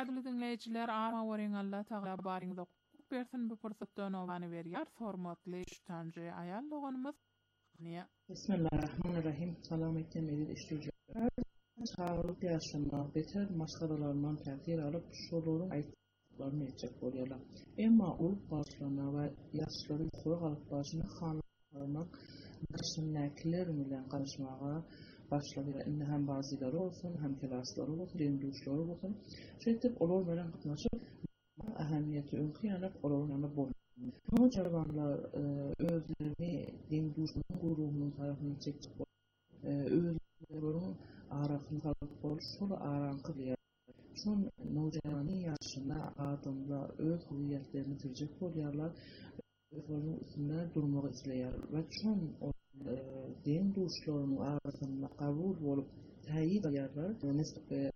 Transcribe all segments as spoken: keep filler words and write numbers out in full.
Kadrlı dinleyiciler, arma varin Allah tağla barıngda bersin bu fırsatdan ovanı berýär. Hormatly iştanjy aýal oganymyz niýe? Bismillahirrahmanirrahim. Salam etdim edil işleyiciler. Sağlık yaşamda beter masalalarından təsir alıp şolorun aytlarını etcek bolýarlar. Emma ulup başlarına ve yaşları yukarı alıp başını hanlarına başındakiler bilen karışmağa başladılar. Indi hem bazıları olsun, hem klasları olsun, hem duşları olsun. Şeýtip olar bilen gatnaşyp ähemmiyeti öňküýanap olaryň ýanyna bolýar. Bu jargonlar özlerini din duşunun guruhunun tarafından çekip özlerinin arasını kalıp bolup şolu arankı diýer. Şol nojanyň ýaşyna adamlar öz hüýýetlerini tirjek bolýarlar. Özlerinin üstünde durmagy isleýär we şol din duşlarynyň arasynda kabul bolup täýin edýärler. Nesbetde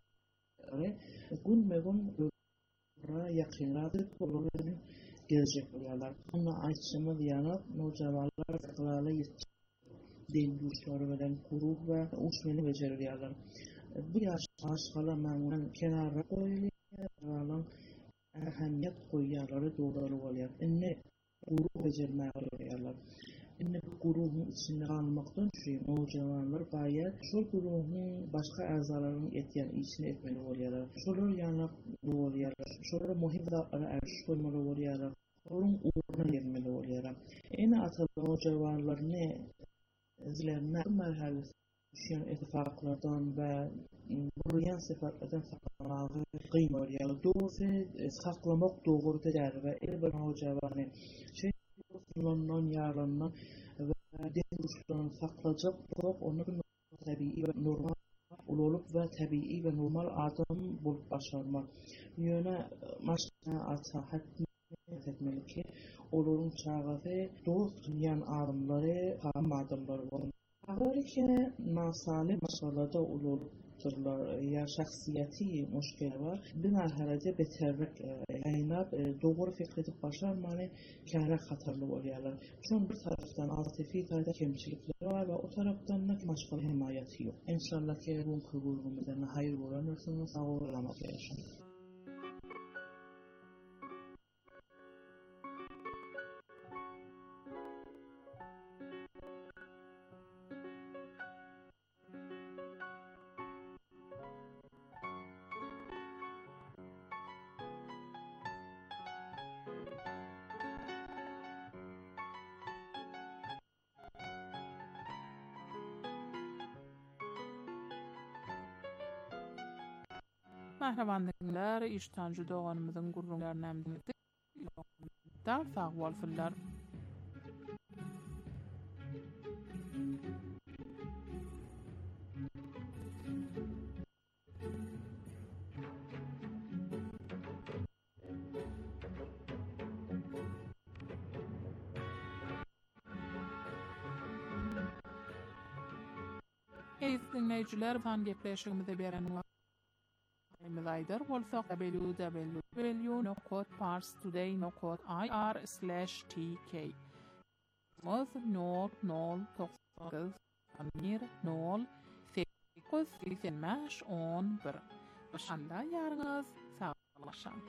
günme-gün yakınlarda olarak gelecek oluyorlar. Ama açımı diyanıp nojavallar kılalı din duşları veren kuruh ve uçmeni beceriyorlar. Bu yaş aşkala mamulen kenara koyuyorlar. Ehemmiyet koyuyorlar doğru oluyor. İnne kuruh becermeye oluyorlar. İnne kuruhun içinde kalmaktan çünkü nojavallar bayat şu kuruhun başka azalarının etiyen içine etmeli oluyorlar. Şolar yanıp oluyorlar. Şolara muhim zatlara erişik koymalı oluyorlar. Onun uğruna gelmeli oluyorlar. En atalı nojavallar ne izlerine merhalesi düşen ittifaklardan ve buryan sıfatlardan saklamağı kıyma oluyorlar. Doğrusu saklamak doğru der ve elbette nojavallar şey ondan yararlanan ve din duşlarını saklayacak olarak onların tabii ve normal olup ve tabii ve normal adam bulup başarmak. Yöne maşına ata hatta etmeli ki onların çağrısı dost dünyanın adamları tam adamları var. Ağırlıkça nasali masalada olurlar ya şahsiyeti müşkil var. Bina herhalde beterlik aynab doğru fikredip başarmanı kâra hatarlı oluyorlar. Çünkü bir taraftan atifi tarafta kemçilikleri var ve o taraftan da maşgal himayeti yok. İnşallah ki bu kabulümüzden hayır olanırsınız, sağ olamak yaşayın. Mahrabandylar, iştanjy doganymyzyň gurrunlaryny ämdiňizde dar sag bolsunlar. Eýs dinleýijiler, fan gepleşigimize beren Mizayder bolsak w w w nokta parstoday nokta i r slash t k Moz nol nol to'qqiz bir nol sekiz seksen beş on bir Başanda ýaryňyz saglaşan.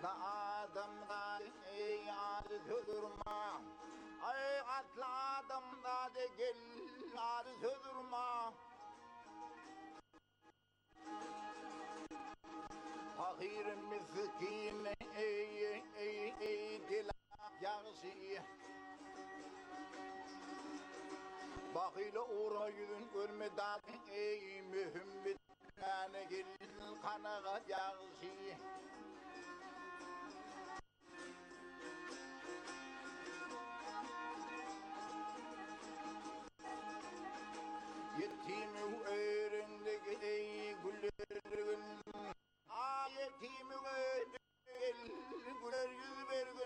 atla adamda yar durma. Ay atla adamda de gel yar durma. Fakir miskin ey ey ey dilak yarışı. Bakıyla uğra yüzün görmeden ey mühim bir tane gel kanağa yarışı. Yetimi öğrendik ey güllerin. Ay yetimi öğrendik güler yüz vergin.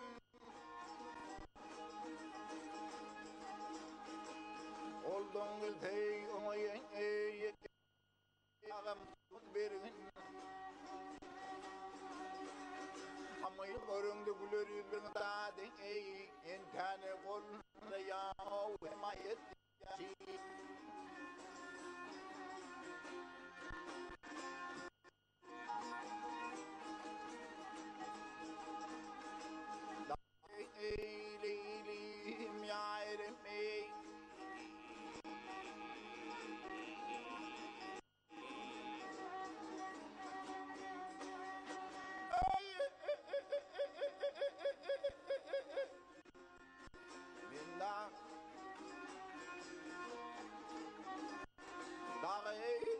Oldun gültey omayın ey ağam vergin. Amayı göründü güler yüz vergin. Dade ey entane kolunda yahu emayet yaşı. Ey leylim yârim ey. Minna dağı ey.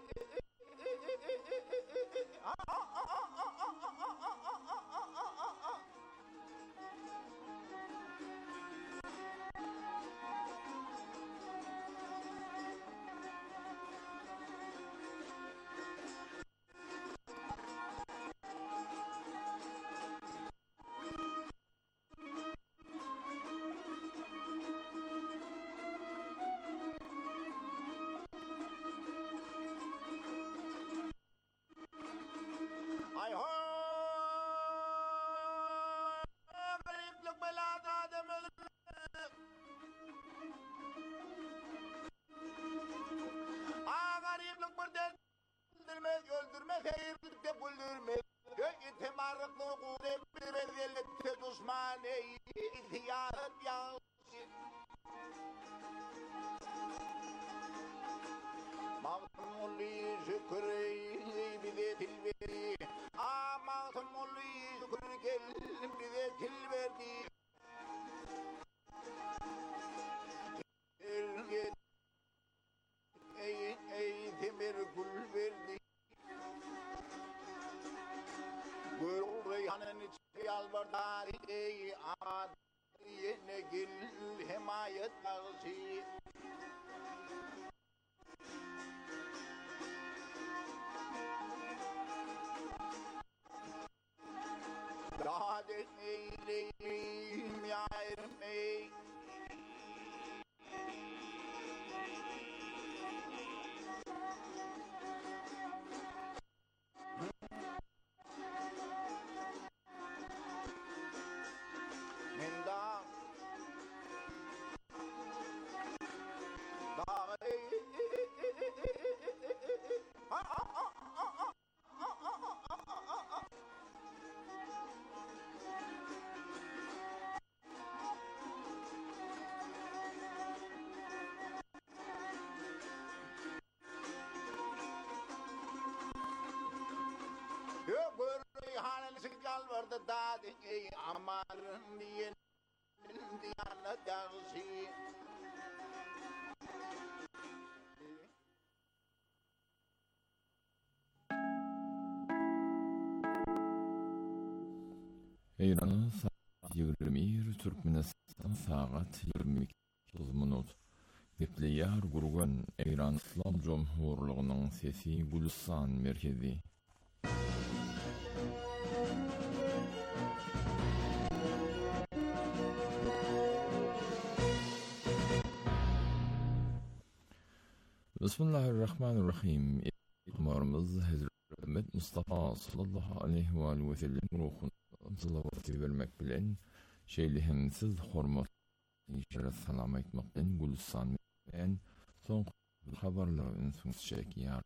Ay ho gariplik belada adam ölür. Aa gariplik bir deldirmez öldürmez hayırlık de güldürmez. Gök itimarlıklı kudret bir eziyette düşman ey ihtiyaret yaşı. Mağdumulli şükür bize tilveri. Aa mağdumulli şükür gel bize tilverdi. Gel ey ey temir gül verdi. Gül reyhanın içi yalvardı ey ad yine gel himayet ağzı. Dade eyleyim yârim ey. Minda dağı ey. Ha ha ha ha ha. Yok böyle halini sıkal vardı dade ey amarın diyen diyana dersi. İran'ın saat yirmi bir Türkmenistan saat yirmi iki minut. Gepleyar gurgan İran İslam Cumhurluğu'nun sesi Gülistan merkezi. Bismillahirrahmanirrahim. Umarımız Hazreti Mustafa sallallahu aleyhi ve sellem ruhuna salavat vermek bilen şeylihimsiz hormat işaret salam aytmak bilen Gülistan bilen son haberlerin sonuççaki yar.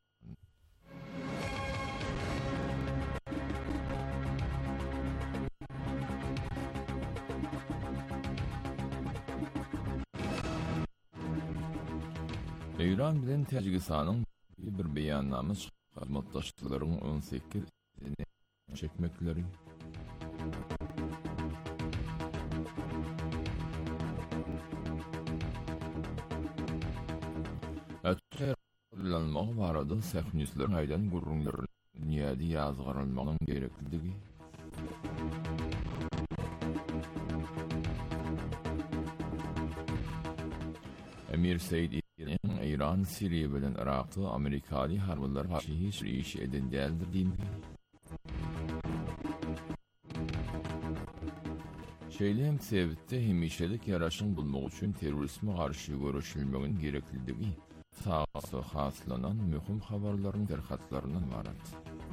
İran bilen Tacikistanyň bir beýannamy hyzmatdaşlyklaryň on sekiz sene çekmekleri. Atlanmagy barada sähnisler aýdan gurrunlaryň dünýäde ýazgyrylmagyň gerekliligi. Emir Said İran, Siriýe bilen Irakda Amerikaly harbylar garşy hiç iş eden däldir diýip. Şeýlem sebäpde hemişelik ýaraşyň bulmak üçin terrorizme garşy görüşilmegiň gerekliligi sagasy haslanan möhüm habarlaryň terhatlaryndan barat.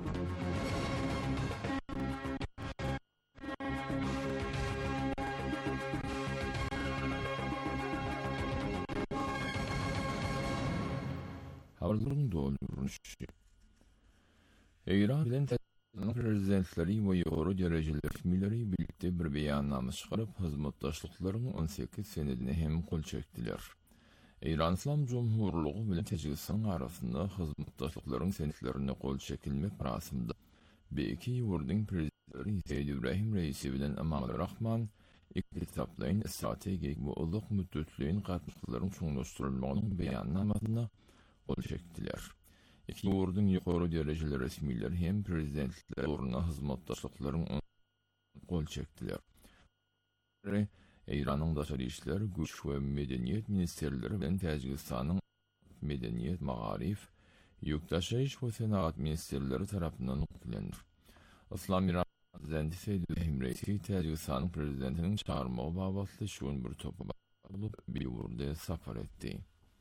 Habarlaryň dolduruluşy. İran bilen prezidentleri we ýogary derejeler resmileri birlikde bir beýannama çykaryp hyzmatdaşlyklaryň on sekiz senedine hem kol çekdiler. İran İslam Cumhurluğu bilen Tacikistan arasynda hyzmatdaşlyklaryň senetlerine kol çekilmek rasimda B iki ýurdyň prezidentleri Said Ibrahim Reisi bilen Amal Rahman iki taplaýyn strategik we ulyk müddetliň gatnaşyklaryň çoňlaşdyrylmagynyň beýannamasyna kol çekdiler. İki ýurdyň ýokary derejeler resmileri hem prezidentler uğruna hyzmatdaşlyklaryň kol çekdiler. İranyň daşary işler, güç we medeniýet ministerleri bilen Tacikistanyň medeniýet, magarif, ýurtdaşyş we senat ministerleri tarapyndan öňlendir. Islam Iran prezidenti Said Ibrahim Reisi Tacikistanyň prezidentiniň çağırmagy babatly şuň bir topa bolup bir ýurda safar etdi.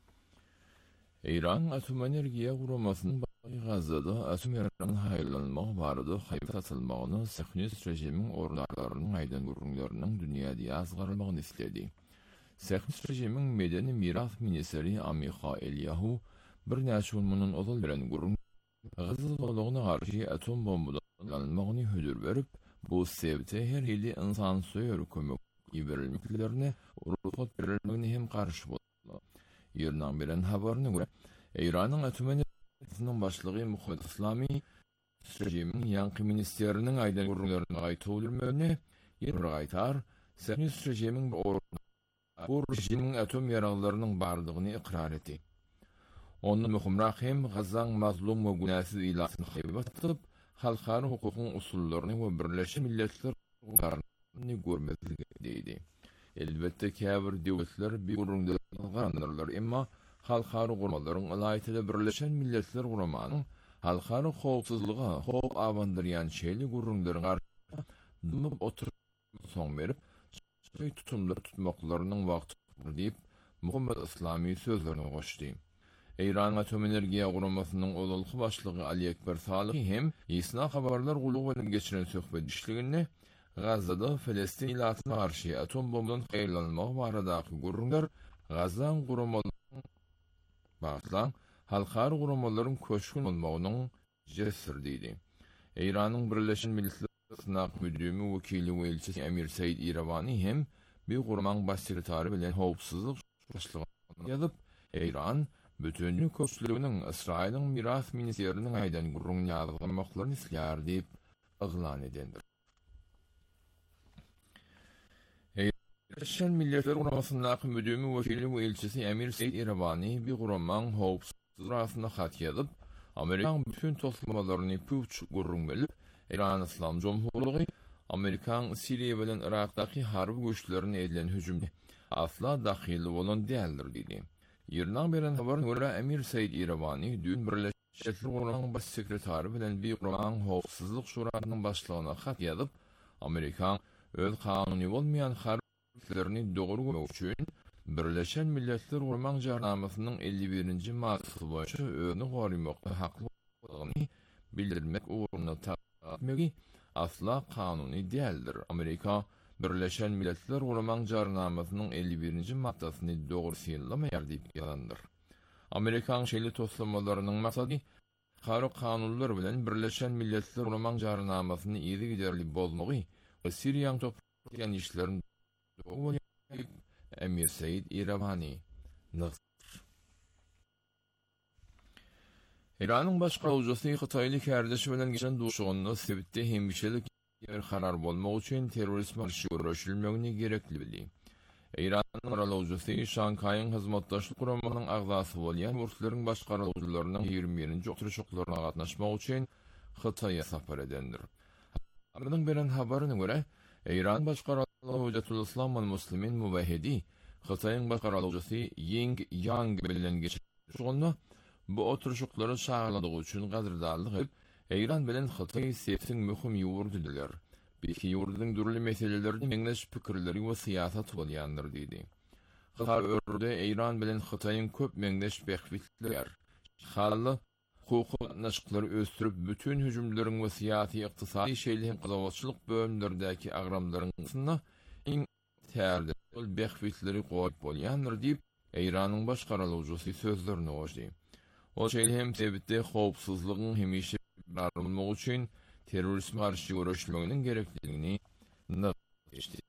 İran atom energiýa guramasynyň Gazada atom ýaratynyň haýlanmagy barada haýat atylmagyny Sähnist rejimiň organlarynyň aýdan gurrunlarynyň dünýäde ýazgyrylmagyny istedi. Sähnist rejimiň medeni miras ministri Amiha Elyahu bir näçe ýylmyň ozal bilen gurrun Gazadalygyna garşy atom bombalarynny hödür berip, bu sebäpde her hili insan söýür kömek berilmeklerini ruhsat berilmegine hem garşy boldy. Ýerden bilen habaryna görä, İranyň atom energiýanyň başlygy Muhammed Islami rejimiň ýanky ministeriniň aýdan gurrunlaryny gaýtawdyrmagine ýer gaýtar, Sähnist rejimiň bu rejimiň atom ýaraglarynyň bardygyny ikrar etdi. Onu möhümrak hem Gazaň mazlum we günäsiz ilasyny haýbatyp, halkary hukukyň usullaryny we Birleşmiş Milletler gurrunlaryny görmezlik eddi. Elbette käbir döwletler bir gurrunlaryny garandyrlar, emma halkary guramalyň alaýytyda Birleşen Milletler guramanyň halkary howpsuzlyga howp awandyrýan şeýle gurrunlaryň garşy dumup oturup soň berip, şeýle tutumlar tutmaklarynyň wagty diýip Muhammed Islami sözlerini goşdy. İran atom energiýa guramasynyň olalky başlygy Ali Ekber Salyh hem Isna habarlar gulugy bilen geçiren söhbetçiligini Gazada Filistin ilatyna garşy atom bombadan haýlanmagy baradaky gurrunlar Gazaň guramalyň Batlan, halkary guramalaryň köşkün bolmagynyň jesir diýdi. İranyň Birleşen Milletler Synak müdürimi wekili we elçisi Emir Said İravani hem bir guramaň baş sekretary bilen howpsuzlyk başlygyny ýazyp, İran bütünlük köçlüğünün İsrail'in miras ministerinin aýdan gurrun ýazgymaklaryny isleýär diýip yglan edendir. Birleşen Milletler Guramasynyň müdürimi wekili we elçisi Emir Said İravani bir guramaň howpsuzlyk rasyna hat ýazyp, Amerikan bütün toslamalarını puç gurrun bilip, İran İslam Cumhurluğu, Amerikan Siriýe bilen Irakdaky harby güýçlerini edilen hüjümde asla dahil bolan däldir diýdi. Ýerden beren habaryna görä Emir Said İravani dün Birleşen Milletler baş sekretary bilen bir guramaň howpsuzlyk şurasynyň başlygyna hat ýazyp, Amerikan öz kanuny bolmayan harbylerini dogry görmek üçin Birleşen Milletler Guramaň Jarnamasynyň elli birinji maddesi boýunça özüni gorumakda haklylygyny bildirmek uğruna taýdanmegi asla kanuny däldir. Amerika Birleşen Milletler Guramaň Jarnamasynyň elli birinji maddasyny dogry synlamaýar diýip ýalandyr. Amerikan şeýle toslamalarynyň maksady Harp kanunlar bilen Birleşen Milletler Guramaň Jarnamasyny ýygy giderli bolmagy we Siriýaň toplanýan işlerini Emir Said İravani İran'ın başqarawjysy Xitayly kärdeşi bilen geçen duşugyny sebitde hemmişelik yer karar bolmak üçin terrorizm karşı görüşilmegini gerekli bildi. İran'ın aralawjysy Şanghay'ın hyzmatdaşlyk guramynyň agzasy bolýan ursularyň başgarawjylarynyň ýygrimi birinji oturuşyklaryna gatnaşmak üçin Xitaýa sapar edendir. Habardyň beren habaryna görä, İran başgarawjy Islam we Muslimin Mubahidi Xitaýyň başgarawjysy Ying Yang bilen geçirýän bu oturuşyklary çağryldygy üçin gaderdarlyk edip, İran bilen Xitaý sepsiň möhüm ýurdudylar. Belki ýurdunyň durly meselelerini meňleş pikirleri we syýasat bolýandyr diýdi. Xitay örde İran bilen Xitaýyň köp meňleş behbitler. Haly hukuky naşyklary östürüp bütün hüjümleriň we syýasy ykdysady şeýlerin gazawatçylyk bölümlerindäki agramlaryny iň täze ol behbitleri goýup bolýandyr diýip İranyň başgarawjysy sözlerini oýdy. O şeýle sebitde howpsuzlygyň hemişe barmylygy üçin terrorizm karşı görüşmeginiň gerekligini näçdi.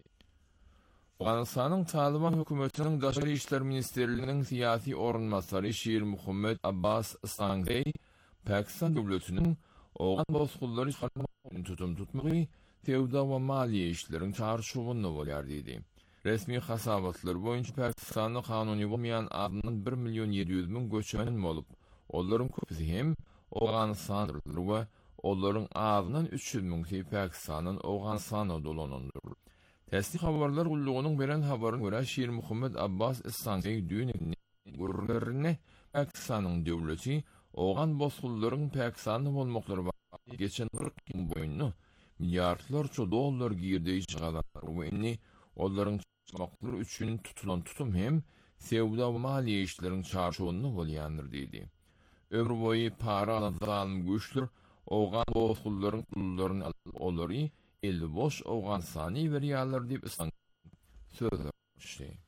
Afganistanyň Taliban hökümetiniň Daşary işler ministrliginiň syýasy orunmasary Şir Muhammed Abbas Sanghey, Pakistan döwletiniň oğan bozgullary çarpmagyny tutum tutmagy, tewda we maliýe işleriň çarşuwyny bolýar diýdi. Resmi hasabatlar boýunça Pakistanyň kanuny bolmaýan adynyň bir milyon ýedi ýüz min göçmeni bolup, olaryň köpüsi hem Awganistanlylar we olaryň adynyň üç ýüz min Pakistanyň Awganistana dolanandyr. Täsdiq habarlar gullugynyň beren habaryna görä Şir Muhammed Abbas Sanghey düýnüni gururlaryny Pakistanyň döwleti Awgan bozgullaryň Pakistanly bolmaklary geçen kırk ýyl boýunça milliardlarça dollar girdi çygalar we inni olaryň çymakları üçin tutulan tutum hem sewda we maliýe işleriň çarşuwyny bolýandyr diýdi. Ömrü boyu para alan güçler Awgan bozgullaryň pullaryny olary eli boş Awganistany berýärler diýip söýleşdi.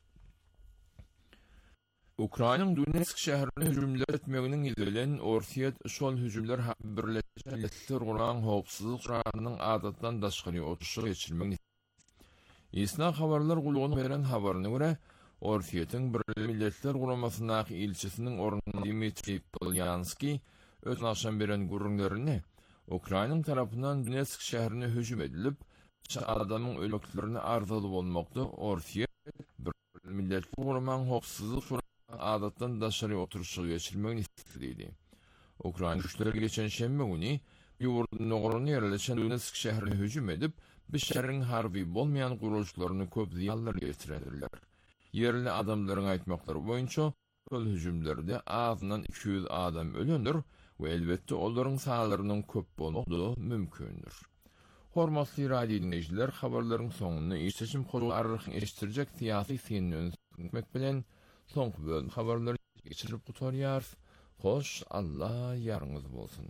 Ukraynaň Donetsk şäherine hüjümler etmeginiň izlenen Orsiýet şol hüjümler birleşen milletler guran howpsuzlyk şartynyň adatdan daşgary oturuşy geçirmegini Isna habarlar gullugyny beren habaryna görä, Orsiýetiň Birleşik Milletler Guramasyndaky ilçisiniň ornuny Dmitri Polyanski öz naşan beren gurrunlaryny Ukraynaň tarapyndan Donetsk şäherine hüjüm edilip, adamyň ölmeklerini arzaly bolmakda Orsiýet Birleşik Milletler Guramanyň howpsuzlyk adatdan daşary oturuşy geçirmegini istedi. Ukrayna güçleri geçen şemme güni ýurdun noğruny ýerleşen Donetsk şäherine hüjüm edip, bir şehrin harbi bolmayan guruluşlarını köp ziyanlar getirdiler. Yerli adamların aýtmaklary boýunça şol hüjümlerde azyndan iki yüz adam ölendür we elbetde olaryň sağlarynyň köp bolmagy mümkündür. Hormatly radio dinleýijiler, habarlaryň soňuna işleşim goýup arryk eşitdirjek syýasy synny öňmek bilen soňky bölüm habarlary geçirip gutarýar. Hoş Allah ýarňyz bolsun.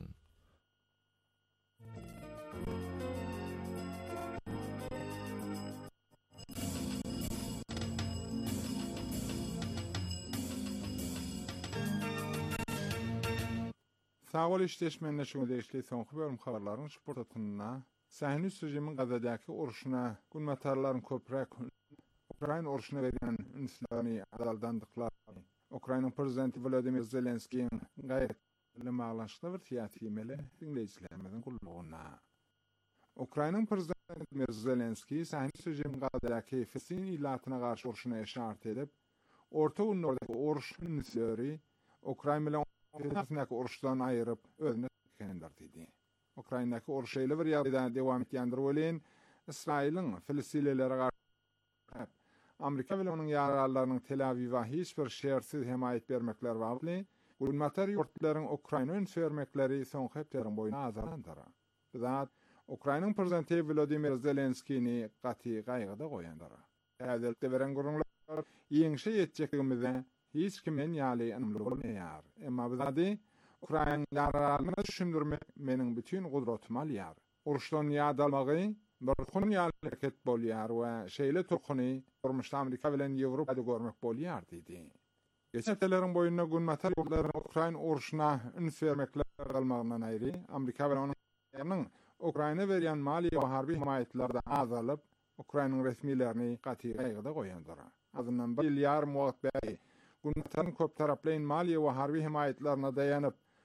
Sağol işleşmenle şöyle işli soňky bölüm habarlaryň şportatyna Sähni rejimiň Gazadaky uruşuna günmatarlaryň köprek Ukraina uruşuna beren ünslerini adaldandyklar. Ukraina prezidenti Volodymyr Zelenskiň gaýretli maglaşykda bir syýasy mele dinleýijilerimiziň gullugyna. Ukraina prezidenti Volodymyr Zelenskiy Sähni rejimiň Gazadaky fesin ilatyna garşy uruşuna işaret edip, Orta Unnurdaky uruş ünsleri Ukraina bilen Ukraynaky uruşdan aýyryp özüne kendir diýdi. Ukraynaky uruş eýle bir ýagdaýda dewam etýändir bolen, Israýlyň Filistinlilere garşy Amerika bilen onuň ýararlarynyň Tel Awiv'a hiç bir şersiz hemaýet bermekleri bagly, gulmatar ýurtlaryň Ukraina ünsvermekleri soňky heplerin boýuna azalandyr. Zat Ukraynaň prezidenti Volodymyr Zelenskiýni gaty gaýgyda goýandyr. Äzelde beren gurulmalar ýeňşe ýetjekligimizde hiç kimen ýaly anymly bolmaýar. Emma bizadi Ukraina ýararlaryny düşündirmek meniň bütün gudratymy alýar. Uruşdan ýadalmagy bir gün ýaleket bolýar we şeýle turkuny durmuşda Amerika bilen Ýewropada görmek bolýar diýdi. Geçen teleriň boýuna günmatar ýurtlaryň Ukraina uruşuna üns bermekler galmagyndan aýry, Amerika bilen onuň Ukraina berýän maliýe we harby himaýetlerden azalyp, Ukrainanyň resmiýetlerini gaty gaýgyda goýandyr. Azyndan bir ýarym wagt bäri Günmatarın köp taraplayın maliye ve harbi himayetlerine dayanıp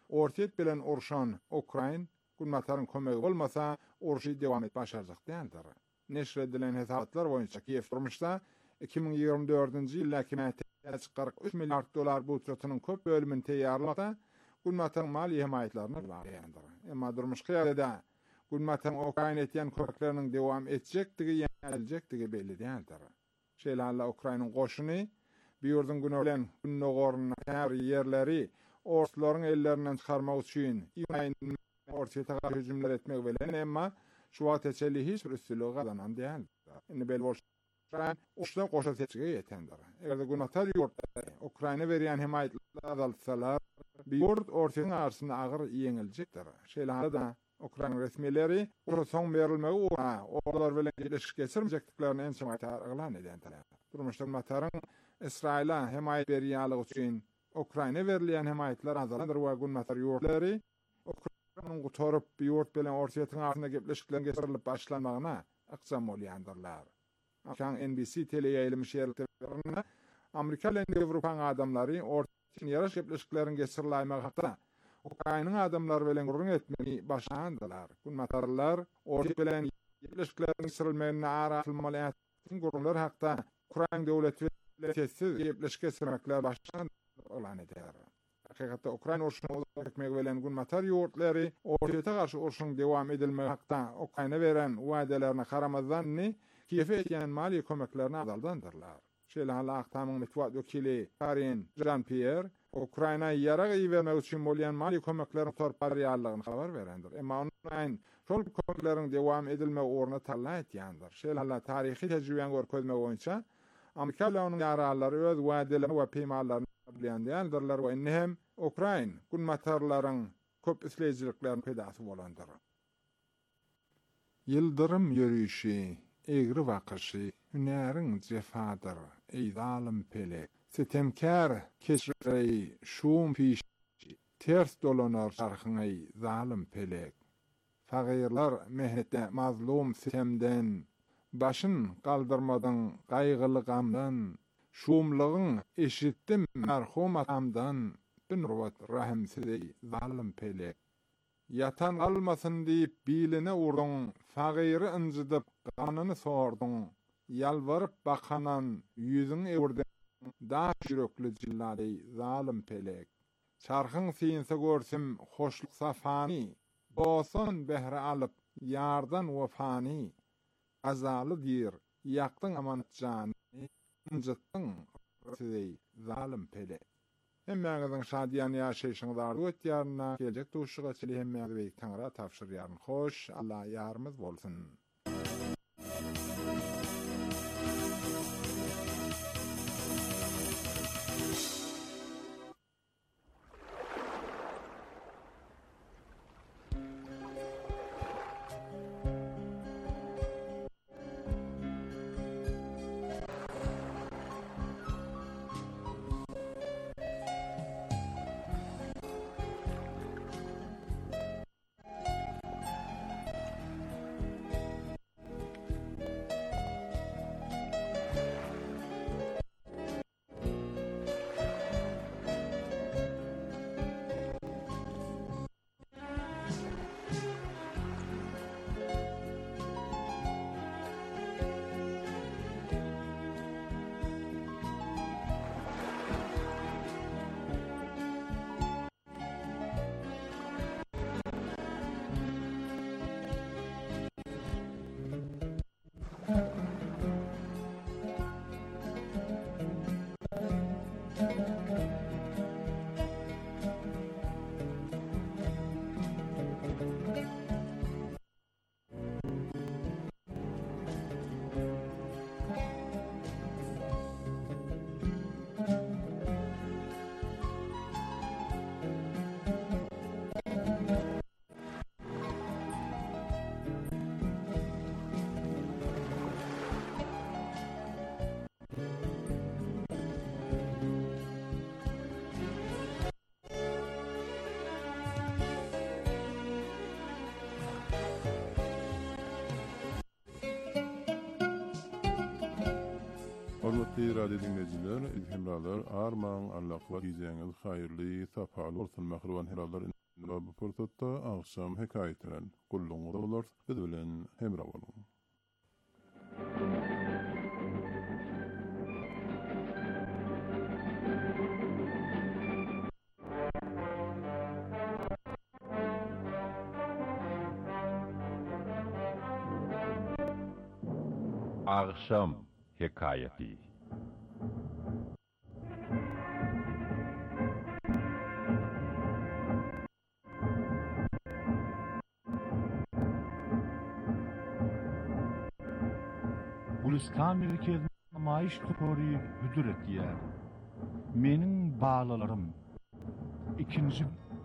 ortiyet bilen urşan Ukrayn gulmatarın kömegi bolmasa urşy dewam et başarjak diýildir. Neşr edilen hesaplar boýunça Kiyew durmuşda iki bin ýygrimi dördünji ýyldaki qırk üç milliard dolar budjetynyň köp bölümini teýýarlamakda gulmatarın mali hemaýetlerini barýandyr. Emma durmuş kıyada gulmatarın Ukrayn etýän köpekleriniň dewam etjekdigi ýalyjekdigi belli diýildir. Şeýle Ukraynyň goşuny bir ýurdun güne bilen günnogoruna tär ýerleri orslaryň ellerinden çykarmak üçin ýyňaýyn ortaýa hüjümler etmek bilen emma şu wagt eçeli hiç bir üstünlüğü kazanan diýil. Indi bel bolşan uçda goşa seçige ýetendir. Eger de gulmatar ýurtda Ukrayna berýän hemaýetler azaltsalar, bir ýurt ortaýyň arasynda agyr ýeňiljekdir. Şeýle da Ukrayna resmileri ora soň berilmegi orlar bilen geleşik geçirmejekdiklerini en soň elan edýändir. Durmuşda gulmatarın İsrail'a hemaýet berýänligi üçin Ukrayna berilýän hemaýetler azalandyr we gulmatar ýurtlary Ukraynanyň gutorup bir ýurt bilen ortaýyň arasynda gepleşikler geçirilip başlanmagyna aksam bolýandyrlar. Akan N B C teleýaýlym şeýerliklerinde Amerika bilen Ýewropaň adamlary ortaýyň ýaraş gepleşiklerini geçiriläýmek hakda Ukraynanyň adamlary bilen gurrun etmegi başlandylar. Gulmatarlar ortaýy bilen gepleşiklerini geçirilmegine araşdyrmaly gurrunlar hakda Ukrayna döwleti Lesiz gepleşike sürmekler başlandı olan eder. Hakikatte Ukrayna urşuny uzatmak bilen gulmatar ýurtlary ortaýa garşy urşuň dewam edilmegi hakda Ukrayna beren wadalarına garamazdan Kiyew etýän mali kömeklerini azaldandyrlar. Şeýle Aktamyň mitwat wekili Karin Jean-Pierre Ukrayna ýarag iýermek üçin bolýan mali kömeklerini torparýarlygyny habar berendir. Emma onuň şol kömekleriň dewam edilmegi orna talla etýändir. Şeýle taryhy tejribeň görkezmek boýunça Amerika bilen onuň ýarallary öz wadalarını we peýmanlaryny bilýändirler we innem Ukrayn gulmatarlaryň köp isleýijiliklerini pedasy bolandyr. Yıldırım yürüyüşi, egri vakışı, hünerin cefadır, ey zalim pelek. Sitemkar keçrey, şum piş, ters dolanar şarkın ey zalim pelek. Fagirler mehnette mazlum sitemden, başın kaldırmadın gaýgyly gamdan, şumlygyň eşitdim merhum atamdan, dünruvat rahimsiz ey zalim pelek. Yatan almasın deyip biline urdun, fagiri incidyp ganyny sordun, yalvarıp bakanan yüzün evurdun, daş yürekli jillady zalim pelek. Çarkın sinse görsüm hoşluk safani, bosun behre alıp yardan wefani, azalı dir, yaktın amanat jany, incittin ey zalim pelek. Hemmäňiziň şadyan ýaşaýşyňyzda ötýärine geljek duşuga çeli hemmäňizi Taňra tapşyrýaryn. Hoş, Allah ýarymyz bolsun. Hormatly radio dinleyijiler, ilhimralar, arman, allaqwa gizeňiz haýyrly, sapaly bolsun mahruwan heralar. bu fırsatda akşam hekayetilen kulluğu dolar biz bilen hemra bolun. Akşam hikayeti. Gulistan merkezinde namayiş tutori hüdür etdiler. Menin bağlalarım ikinci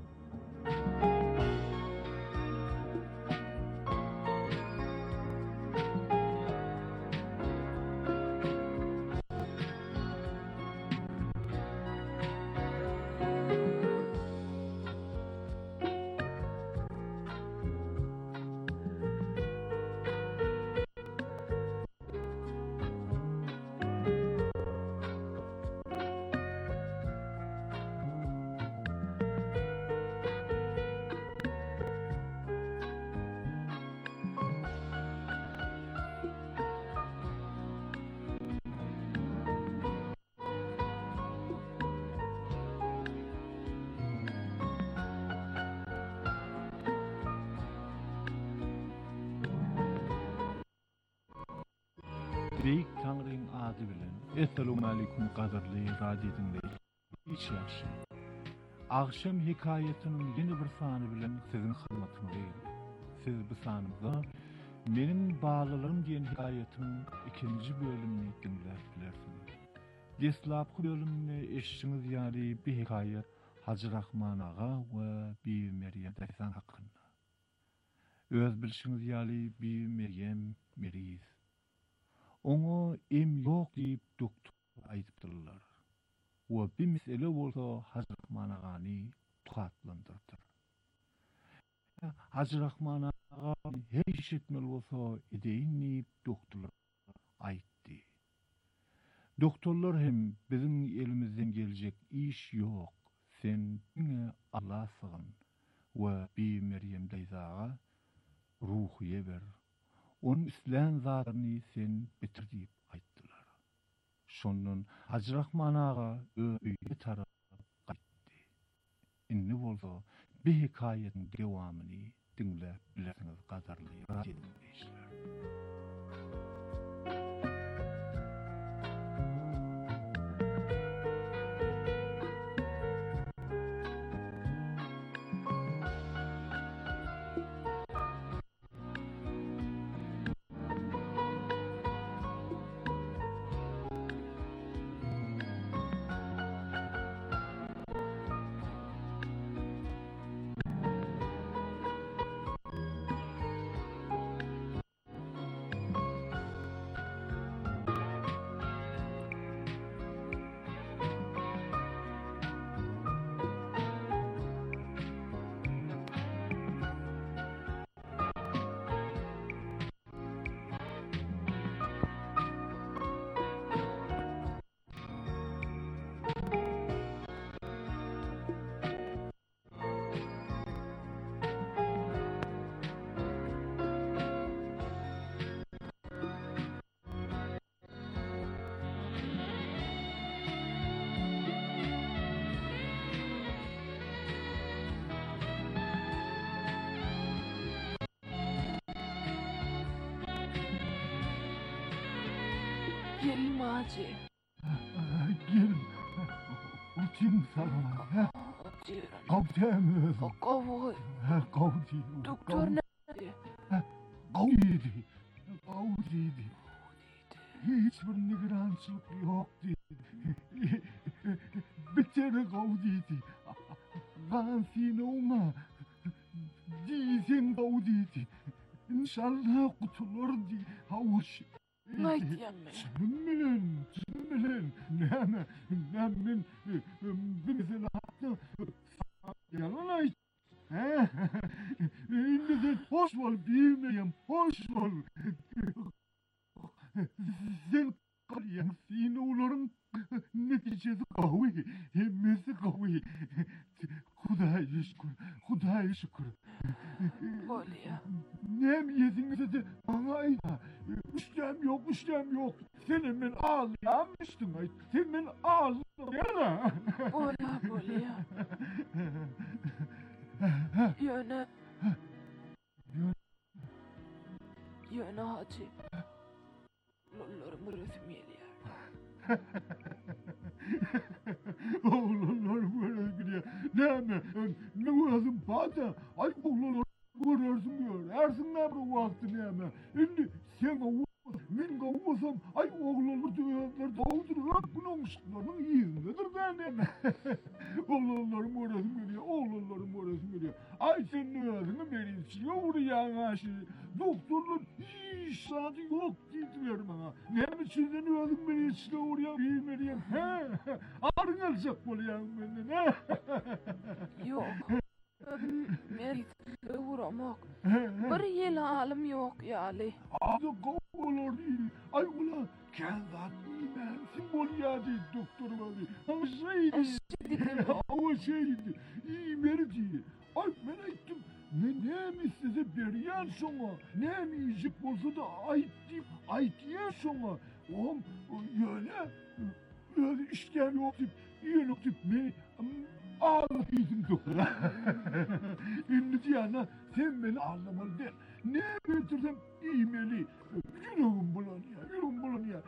Beyik Tanrı'nın adı bilen Esselamu Aleyküm qadarly radio dinleyici. Hiç yaxşı. Akşam hikayetinin yeni bir sanı bilen sizin hizmetinizdeyim. Siz bu sanımda menin bağlalarım diyen hikayetimin ikinci bölümünü dinlep bilersiniz. Deslapkı bölümüne eşiniz yani bir hikayet Hacı Rahman Ağa ve bir Meryem Daysan hakkında. Öz bilişiniz yani bir Meryem Meriz. Onu em yok deyip doktor ayıptırlar. O bir mesele olsa Hacı Rahman Ağa'nı tuhatlandırdır. Hacı Rahman Ağa her işitmeli olsa edeyin deyip doktorlar ayıttı. Doktorlar hem bizim elimizden gelecek iş yok. Sen yine Allah'a sığın ve bir Meryem Daysağa ruhiye ver. Onun İslam zatını sen bitir deyip ayttılar. Şondan Hacı Rahman Ağa öýe tarap gaýtdy. Inni bolsa bir hikayetin dewamyny dinläp bilersiňiz gadarly radio dinleýijiler. Gelin Maci. Gel. Uçim sana. Kavdemiz. Kavoy. Kavdi. Doktor nerede? Kavdiydi. Kavdiydi. Hiçbir nigrançılık yoktu. Bir kere kavdiydi. Ben seni ona diysen kavdiydi. İnşallah kutulur diye havuç. Nayt yanmaya. Bilen, bilen. Näme, nämen bir mesele hakkı yalan ayt. Indi sen hoş bol bilmeyem, hoş bol. Sen kariyen seni olurum neticesi kavvi, hemmesi kavvi. Hudaya şükür, Hudaya şükür. Bolya. Nem yediniz de bana ayda. Üçlem yok, üçlem yok. Senin ben ağlayamıştım ay. Senin ben ağlayamam. Bolya, bolya. Yöne. Yöne hacı. Lollarımı resmiyeli ya. Oğlanlarım böyle gidiyor. Ne mi? Ne lazım bana? Ay oğlanlarım görürsün diyor. Ersin ne bu vakti ne mi? Şimdi sen o men kavmasam ay oğlanlar düğünler doğduruyor. Bunun ışıklarının yüzündedir ben ne? Oğlanlarım orası geliyor. Oğlanlarım orası geliyor. Ay sen ne yazını vereyim size oraya aşı. Doktorlar hiç saati yok dediler bana. Ne mi sizden ne yazını vereyim size oraya vereyim. He? Ağrın alacak oluyor benden he? Yok. Merit vuramak. Bir yıl halim yok yali. Adı kavgalar değil. Ay ulan kendat imen simbol ya değil doktor abi. Ama şeydi. Ama şeydi. İyi merdi. Ay ben ettim. Ne ne mi size beriyen sonra. Ne mi yiyecek olsa da ait deyip ait diyen sonra. Oğlum öyle. Öyle işkem yok deyip. İyi yok deyip. Beni ağlayayım doktora. Ünlü diyana sen beni ağlamalı der. Ne götürdüm iğmeli. Yürüyün bulan ya, yürüyün bulan ya.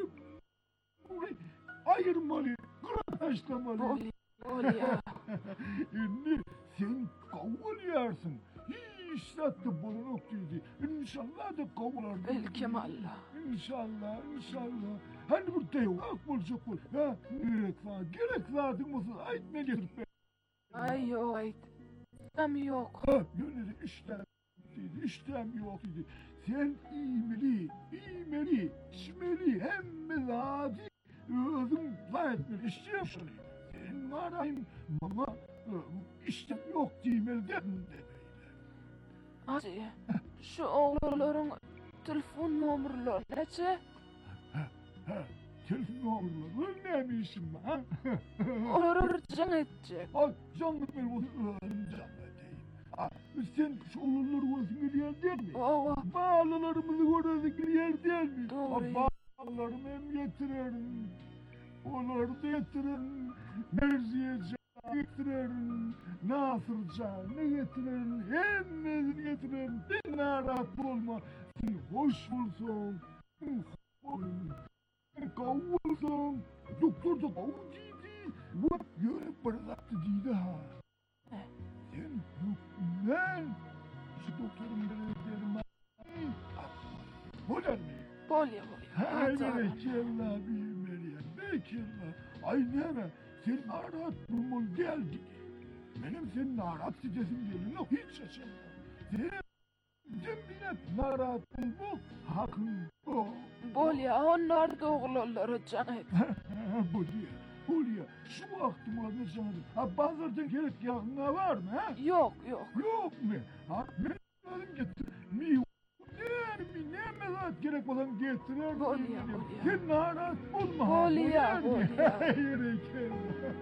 Burayı ayırmalı, kıraşlamalı. Bolya, bolya. Ünlü sen kavulayarsın. Hiç sattı bulan oktuydu. İnşallah da kavular. Belki Allah. İnşallah, inşallah. Hani burada yok olacak ol. Ha, gerek var, gerek vardı mısın? Ay ne getirip be. Ay yok. Tam yok. Ha, yönleri işlem dedi, işlem yok dedi. Sen iğmeli, iğmeli, içmeli, hem meladi, özüm layetmeli, işlem sen varayım, ama işlem yok diyemeli dedim de. Hacı, şu oğlanların telefon numaraları neçe? Ha, telefon numaraları neymişim ha? Onları can edecek. Ay, canlı ben onu öğreneceğim edeyim. Ha, sen şu oğlanları orasını yer değil mi? Baba. Bağlılarımızı orasını yer değil mi? Doğru. Ha, bağlılarımı hem getirelim. Onları da getirelim. Merziye can getirelim. Nasır canı getirelim. Hemmesini getirelim. Bir narat olma. Sen hoş bulsun. Kavulsun. Doktor da kavul dedi. Bu yöre bıraktı dedi ha. Sen yok ben. Şu doktorun belirlerime. Bolya mı? Bolya, bolya. Ay Hacı. bekellah bir Meryem. Bekellah. Ay neme. Sen narat bulmul geldi. Benim senin narat gidesim geliyor. Yok hiç şaşırma. Senin cembine narat bulmul hakkın yok. Bolya, onlar da oğlanları can edecek. Bolya, Bolya, şu vaktim adına sana. Ha bazılardan gerek yakına var mı ha? Yok, yok. Yok mu? Ha ben alayım getir. Mi der mi ne mezat gerek olan getirir. Bolya, bolya. Sen narat bulma. Bolya, bolya. Hayır kellah.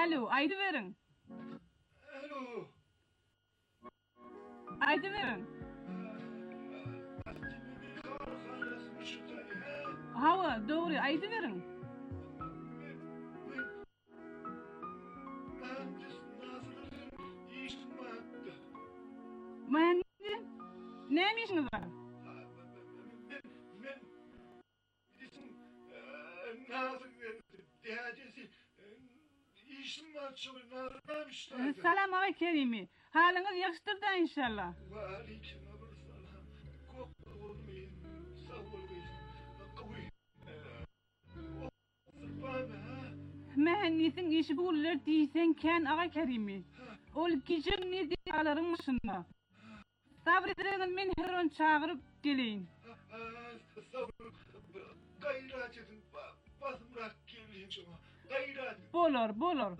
Alo, aydı verin. Alo. Aydı verin. Hava, doğru, aydı verin. Mühendis, ne işiniz var? Salam aleyküm. Haliniz yaxşıdır da inşallah. Mühendisin işi bulur deysen ken ağa kerimi. Ol gecen ne diyaların başında. Sabredin men her an çağırıp geleyim. Gayret edin, basımrak geleyim şuna. Gayret. Bolor, bolor.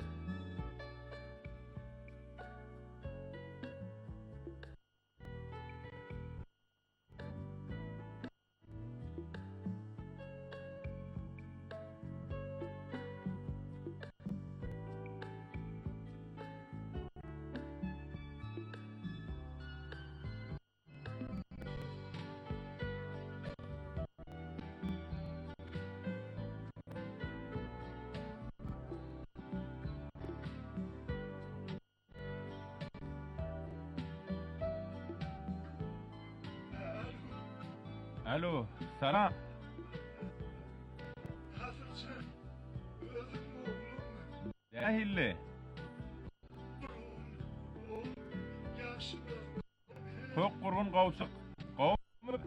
Alo, salam. Nasılsın? Özüm oğlum. Dehilli. Oğlum, yaşlı. Çok kurgun kavuşuk. Kavuşuk.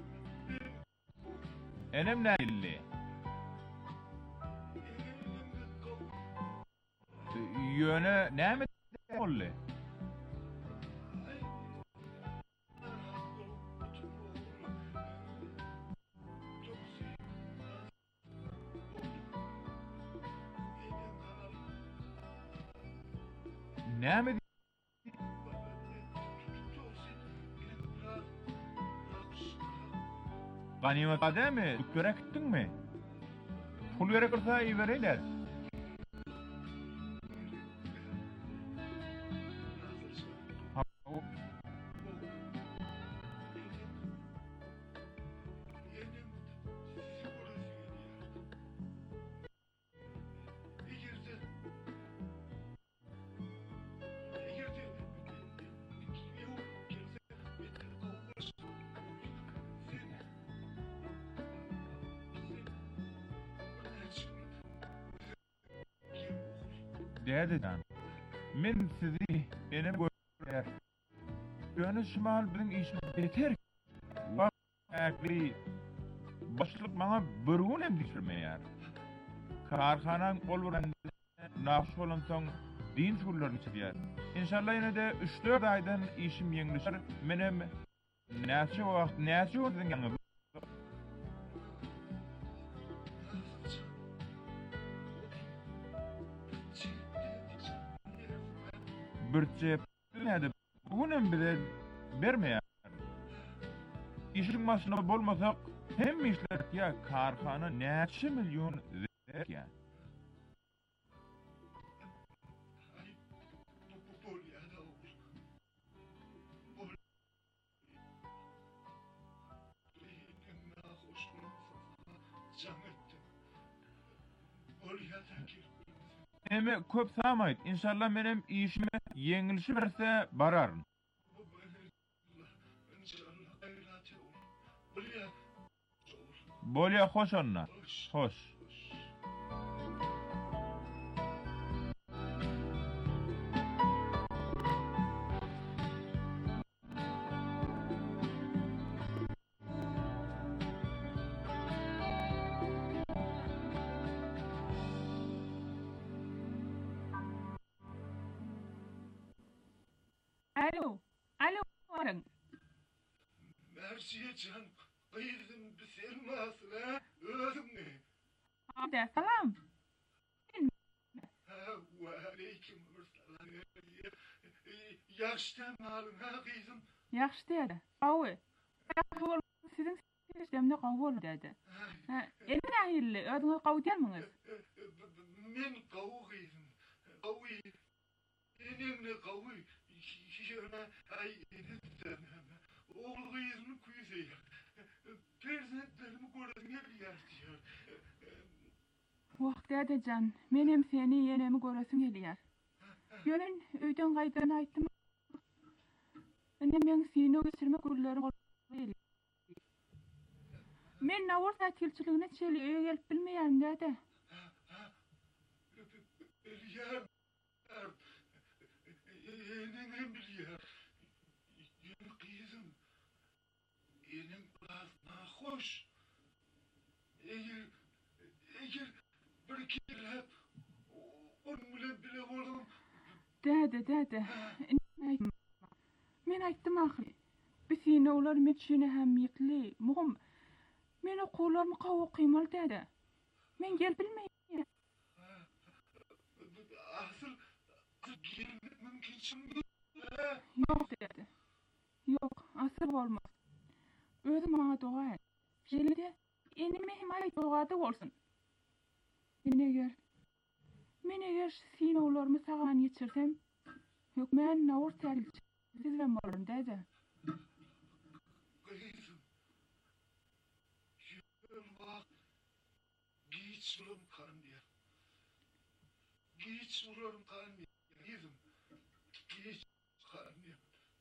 Enem dehilli. Yöne ne mi oldu? Ne mi? Ganimet ademi, dükkere gittin mi? Pul yere kırsa iyi verirler. Dädidan. Men sizi enem görýär. Ýöne şumal bilen işim beter. Bak, äkli başlyk maňa bir gün hem dişirmeýär. Karhanaň ol bilen naqş bolan soň din şullaryny çykýar. İnşallah ýene de üç dört aýdan işim ýeňleşir. Menem näçe wagt, näçe wagtdan ýaňy bir cep näde bugünem bile bermeýär. İşin başynda bolmasak hem işler ya karhana näçe milyon ýa. Eme köp samaýt. İnşallah menem işime ýeňilişi berse bararyn. Bolýa hoş onna. Hoş. Alo, alo varın. Mersiye can, kıyırdım bir selmasın ha, özümle. Abdel salam. Ha, ve aleyküm selam. Yaşta malın ha kızım. Yaxşı dedi. Awy. Sizin sistemde qawul dedi. Ha, ene nähilli, ödüňi qaw diýermiňiz? Men qaw kızım. قوي إننا قوي شيرنا هاي إننا oğlu yüzünü kuyusuyor. Perzentlerimi görüyor ya. Wagt edejan, men hem seni yenemi göresim gelýär. Ýönen öýden gaýdan aýtdym. Ene men seni geçirmek gurlerim bolýar. Men nawar tatilçiligine çeli öýe gelip bilmeýän däde. Bilýär. Enem bilýär. Ýöne kızım. Enem biraz nahoş. Eğer eğer bir kelep onun bilen bile oldum. Däde, däde. Men aýtdym ahly. Biz ýene olar men şüne hem ýetli. Muhim. Men okularmy gawa kıymal däde. Men gel bilmeýän. Asıl gelmek mümkün şimdi. Yok däde. Yok, asıl bolmaz. Özüm maňa doga et. Gelide eni mehim aýt dogada bolsun. Men eger men eger seni olarmy sagan geçirsem, hökmen nawr tärilçi sizden bolarym däde. Kızım. Yürümek geç vururum kandiya. Geç vururum kandiya. Kızım. Geç kandiya.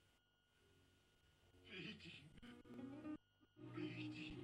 Beydim. Beydim.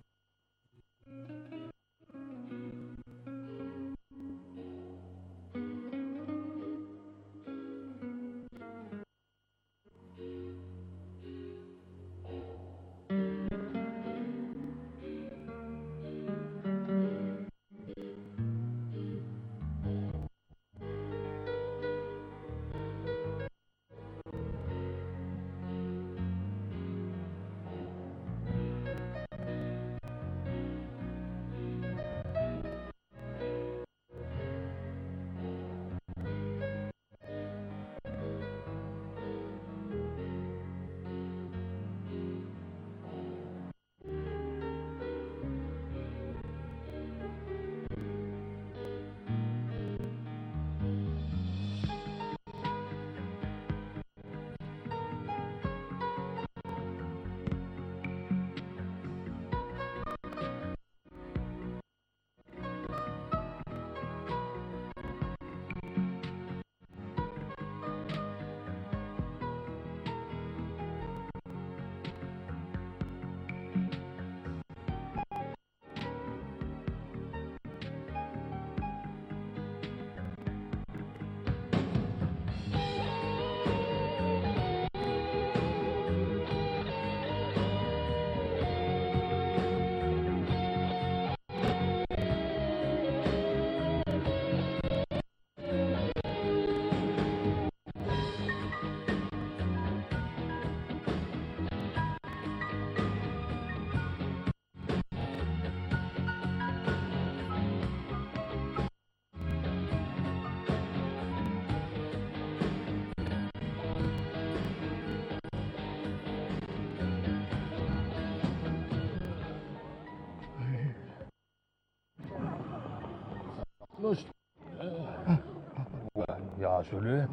Ya söyle.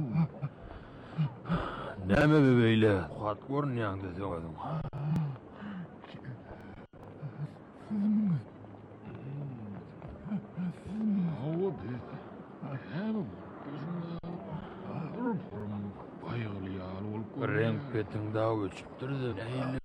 Näme bebeyle? Kat görnýän desem adam. Hawa be. Hem bayılýar ol. Renk petin daha geçipdirdi. Näýle?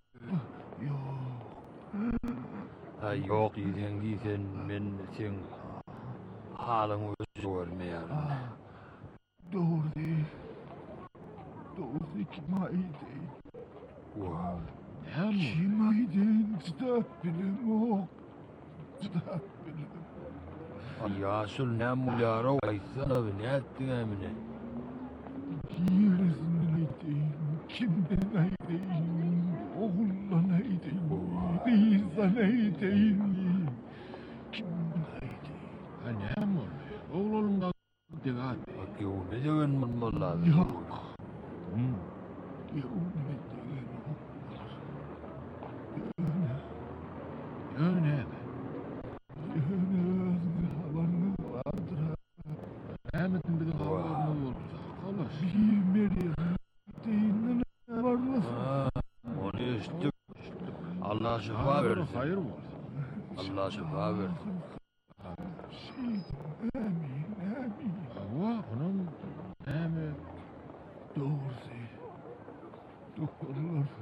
Ha yok diýsen diýsen men sen halyň özü görmeýär. Doğru değil. Doğru kim aydın? Wow. Kim aydın? Çıdak bilim o. Çıdak bilim. Ýaşul näme ulara aýtsana be näetdiň emine? Yerisinden aydın. Kimden aydın? Oğullan aydın. Kıysan aydın. Kimden aydın? Ha näme oluyor? Oğlum da degat. Bak yo ne degen bolmalar? Yok. Hmm. Yok ne degen olmalar. Yöne. Yöne. Yöne havanı vardır. Hämetin bizim havarını oldu. Kalaş. Bilmeli. Deyinler varlar. Onu üstü. Allah şifa versin. Hayır mı? Allah şifa versin. Şey, amin, amin. Hava, onun amin. Doğrusu. Doktorlar.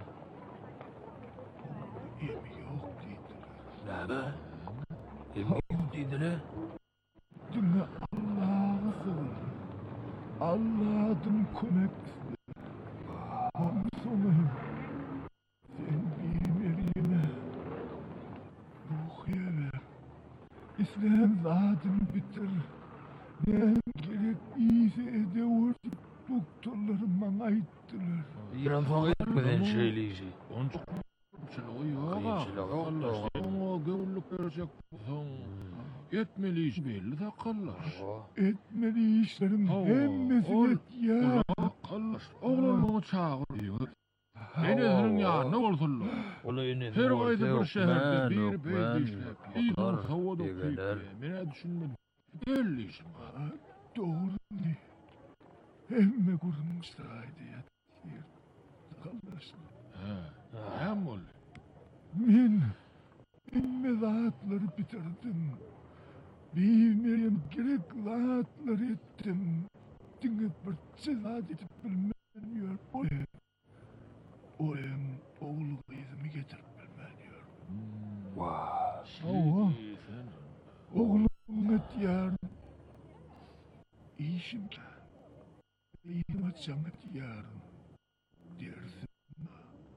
Emi yok dediler. Ne be? Emi yok dediler. Dünle Allah'a sığınır. Allah'ın kömekçisi. Hamdolsun. Sen bir Meryem'e ruhiye ver. İslam zatını bitir. Ne gerek iyisi edevur. Doktorlarım bana aittiler. İran falan etmeden şeyleyişi. Oncuk o yok. Kıyımçılık yok. Ama gönüllük verecek son. Etmeli iş belli de kallar. Etmeli işlerin hemmesini et ya. Kallar. Oğlanı çağırıyor. Enezinin yanına olsunlar. Her ayda bir şehirde bir beyde işlep. İyiden havada kıyıp. Mene düşünmedim. Belli işim var. Doğru değil. Emme kurulmuşlar haydi ya. Kallaşma. He. Hem ol. Men emme zatları bitirdim. Bilmeyen gerek zatları ettim. Dinle bir cezat edip bilmeniyor. O em, o em oğlu kızımı getirip bilmeniyor. Vaa. Ama oğlum et yarın. İşim ki. İyiyim açacağım et yarın. Dersin mi?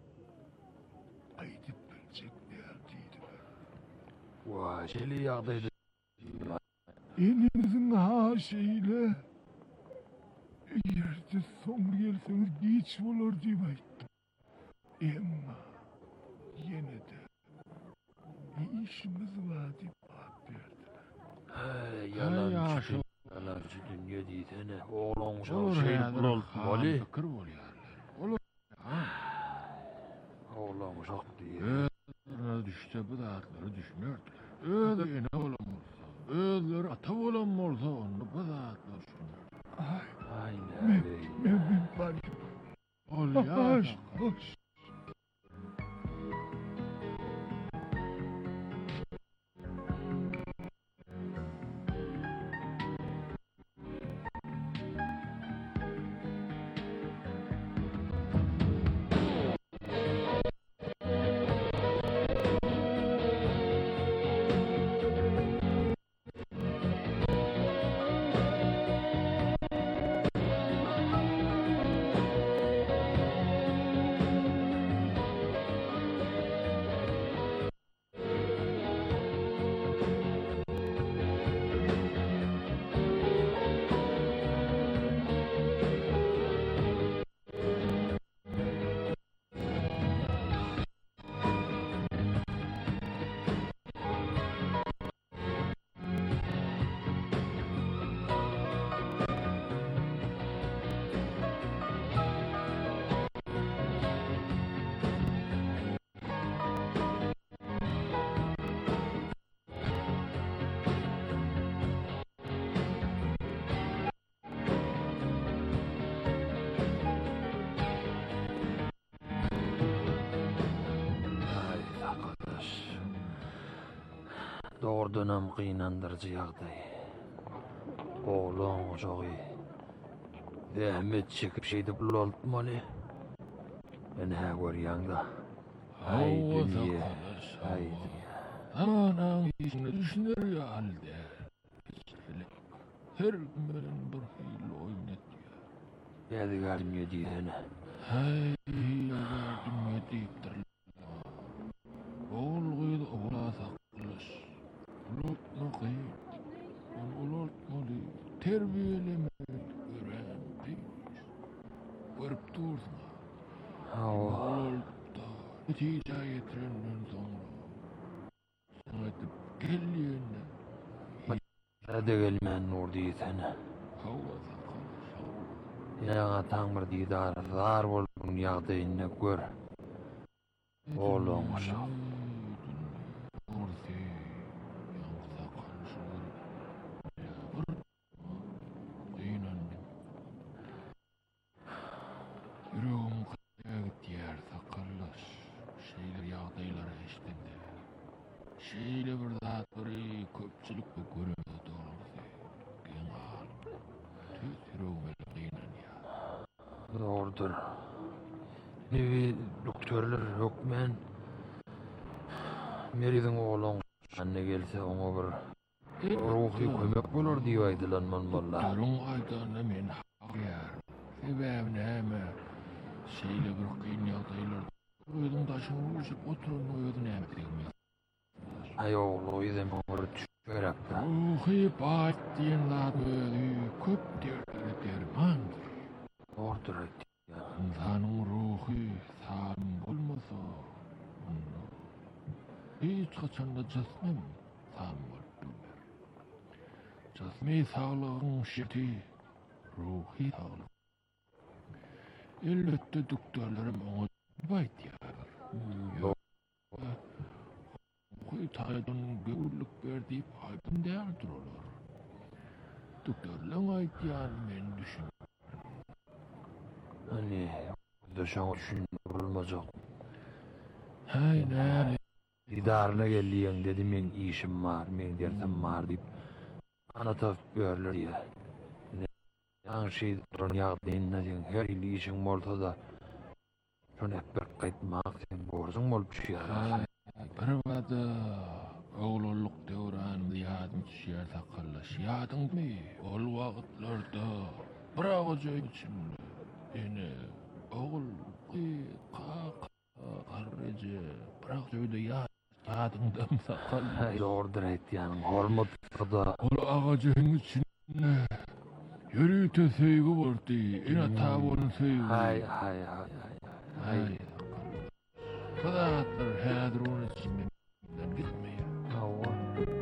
Aydip bilecek derdiydi ben. Vaa. Şeyli yağdaydı. Elinizin ha şeyle yerde son gelseniz geç olur diye baktım. Ama yine de işimiz var diye cevap verdiler. He yalancı. Yalancı dünya deydene. Oğlan uşağı şeyli buloldu. Vali. Fikir bol yani. Olur. Oğlan uşak diye. Öğlerine düşse bu dağıtları düşmürdüler. Öğlerine oğlan olsa. Öğler ata oğlan olsa onu bu dağıtlar düşünür. Aynen. Men, men, men var. Ol ya. Hoş, hoş. Doğrudan kıynandırıcı yağday. Oğlan ocağı. Zahmet çekip şeydi buloltmalı. Ben ha görüyen da. Haydi niye? Haydi. Aman ağam işini düşünür ya halde. Her günlerin bir hile oynatıyor. Yadigar dünya diyene. Hey yadigar dünya deyiptir. Oğul koydu oğla saklıs. Unutma kıyım. Unutmalı. Terbiyelemek gören bir. Görüp durma. Oğul da netice getirenden sonra. Sana edip geldiğinde. Hadi gelmen nur diyetene. Hava sakal. Yağa tanrı didar zar olun yağdayını gör. Oğlum aşağı. Şeýle bir zat biri köpçülik bu görüyor doğrusu. Gen al. Tüsürüğüme gıynan ya. Doğrudur. Nevi doktorlar yok men. Meridin oğlan anne gelse ona bir ruhi kömek bolar diýip aýdylanman bolla. Doktorun aýdanyna men hak ýar. Sebäbi näme? Şeýle bir kyn ýagdaýlar. Özüň daşyny uçup oturan öýüň näme diýmek. Ay oğlu ýa-da bir düşberek. Ruhi bat diýen zat özü köp dertlere dermandyr. Doğrudur. İnsanyň ruhi sağlam bolmasa, hiç kaçan da jasmym sağlam bolup bilmer. Jasmy sağlygyň şerti ruhi sağlyk. Elbetde doktorlarym oňa baýtýar. Ýok. Koy taýdan görürlük berdiýip aýdym däldir olar. Doktorlaryň aýtýan men düşün. Hani döşeň üçün bulunmajak. Hay näme? Didarına geldiýen dedi men işim bar, men derdim bar diýip anatap berler ýa. Ýa şey duran ýagdaýyn näden her ýyl işiň bolsa da şonu hep bir gaýtmak sen borjun bolup düşýär. Bir wada ogluluk döwranymda ýadyma düşýär sakallas. Ýadyňmy? Ol wagtlarda bir awaja içimde ene ogul ka arreje birak joyda ýa ýadyňda sakal. Doğrudur aýtýan hormat da ol agajyň içinde ýürüte söýgü boldy. Ene tabyny söýgü. Hay hay hay hay. Fadatlar häzir onu içimden gitmeýär. Hawa.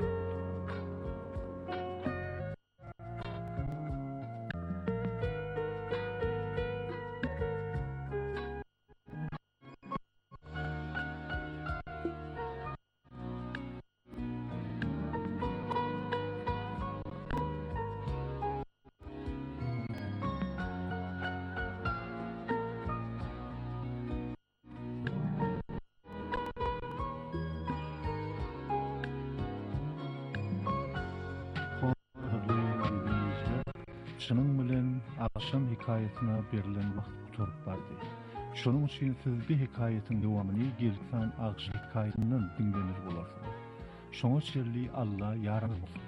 Şunun bilen akşam hikaýatyna berilen wagt uturup bardy. Şonuň üçin siz bir hikaýatyň dowamyny gelsen akşam hikaýatynyň dinleýär bolarsyňız. Şoňa şerli Allah ýarym bolsun.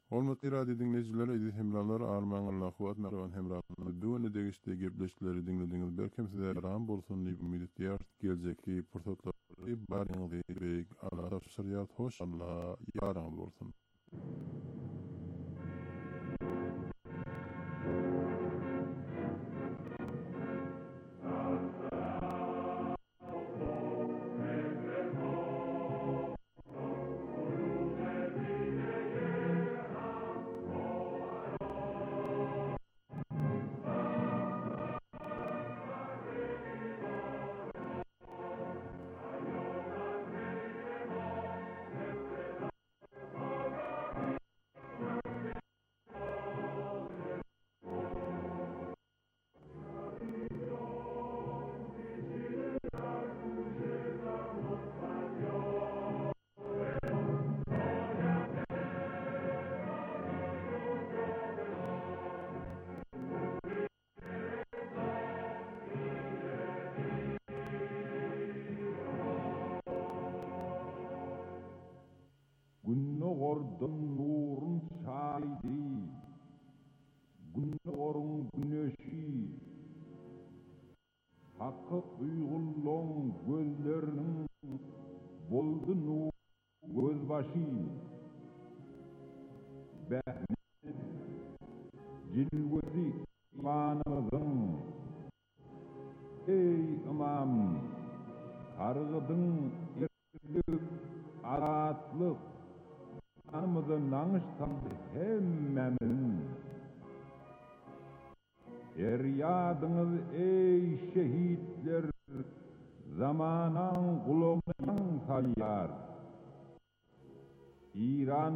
Hormatly radio dinleyijiler, edil hemralar, arman Allah kuvat mervan hemralar. Düwene degişde gepleşleri dinlediňiz. Berkem size ram bolsun diýip umyt edýär. Geljekki pursatlary baryňyzy bek ala tapşyrýar. Hoş Allah ýaraňyz bolsun. Ordun nurun şahidi, günnorun güneşi, hakkı duygullon gözlerinin boldu nur gözbaşı, Behmet cilvesi imanımızın, ey imam, kargıdın erklik, aratlık, anımızı nanıştandı hemmemin. Eryadınız ey şehitler, zamanan kulağından salyar. İran